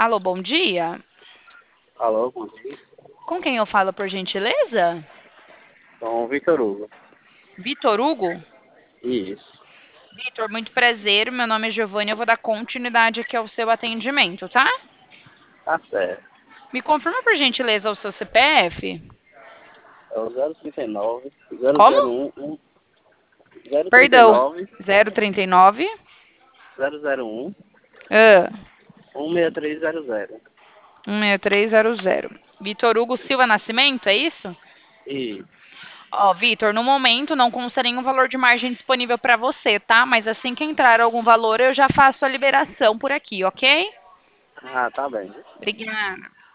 Alô, bom dia. Alô, bom dia. Com quem eu falo, por gentileza? Sou o Vitor Hugo. Vitor Hugo? Isso. Vitor, muito prazer. Meu nome é Giovanni. Eu vou dar continuidade aqui ao seu atendimento, tá? Tá certo. Me confirma, por gentileza, o seu CPF? É o 039 Como? 001 Perdão. 039 039 001 ah, 16300. 16300. Vitor Hugo Silva Nascimento, é isso? E Ó, Vitor, no momento não consta nenhum valor de margem disponível para você, tá? Mas assim que entrar algum valor, eu já faço a liberação por aqui, ok? ah, tá bem. Obrigada.